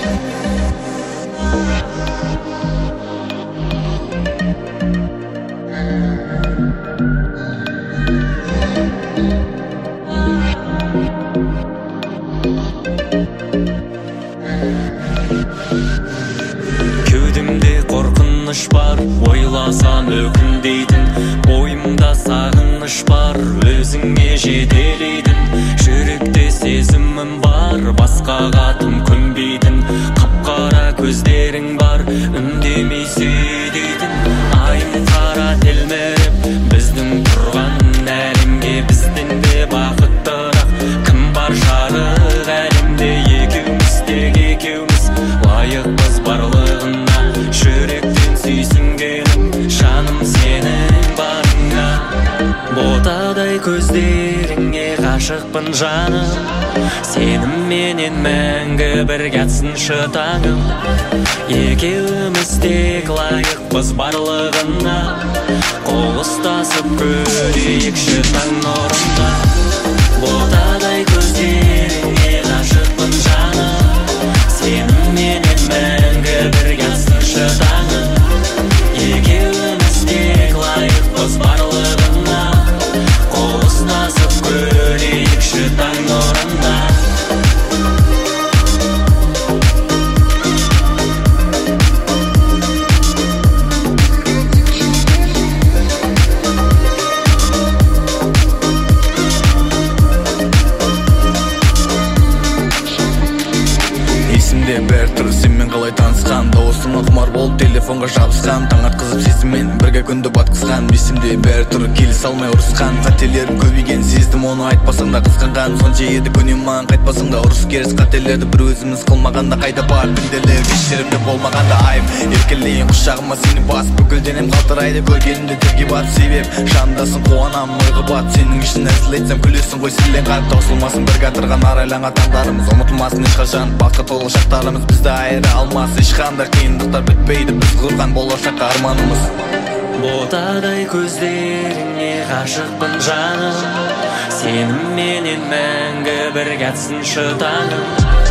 Кеудемде қорқыныш бар, ойласам өкінбейтін. Бойымда сағыныш бар, өзіңе жетелейтін. Жүректе сезімім бар, басқаға тым көнбейтін. Қап-қара көздерің бар, үндемей сөйлейтін. Айым қара телміріп, біздің тұрған әлемге. Бізден де бақыттырақ кім бар жарық әлемде? Екеуміз тек екеуміз лайықпыз барлығына. Жүректен сүйсінгенім, жаным сенің барыңа. Ботадай көздеріңе ғашықпын жаным, сенімменен мәңгі бірге атсыншы таңым. Екеуміз тек лайықпыз барлығына, қол ұстасып көрейікші таң нұрында. Ботадай көздеріңе ғашықпын жаным, сенімменен мәңгі бірге атсыншы таңым. Екеуміз тек лайықпыз барлығына, қол ұстасып көрейікші таң нұрында. Есімде бәрі тұр, сенмен қалай танысқан. Дауысыңа құмар болып телефонға жабысқан. Таң атқызып сезіммен бірге күнді батқызған. Есімде бәрі тұр, келісе алмай ұрысқан. Қателерім көбейген, сездім оны айтпасаң да қызғанған. Сонша еді көнем маған, қайтпасаң да ұрыс керіс. Қателерді бір өзіміз қылмағанда қайда бар пенделер. Кешірімді болмағанда айым, еркелейін құшағыма сені бас. Бүкіл денем қалтырайды көргенімде терге бат. Себеп жанымдасың, қуанам ойға бат. Сенің үшін әзіл айтсам күлесің ғой, сілен қат. Таусылмасын бірге атырған арайланған таңдарымыз. Ұмытылмасын ешқашан бақыт толы шақтарымыз. Бізді айыра алмас ешқандай қиындықтар бітпейді, біз құрған болашаққа арманымыз. Ботадай көздеріңе ғашықпын жаным, сенімменен мәңгі бірге атсыншы таңым.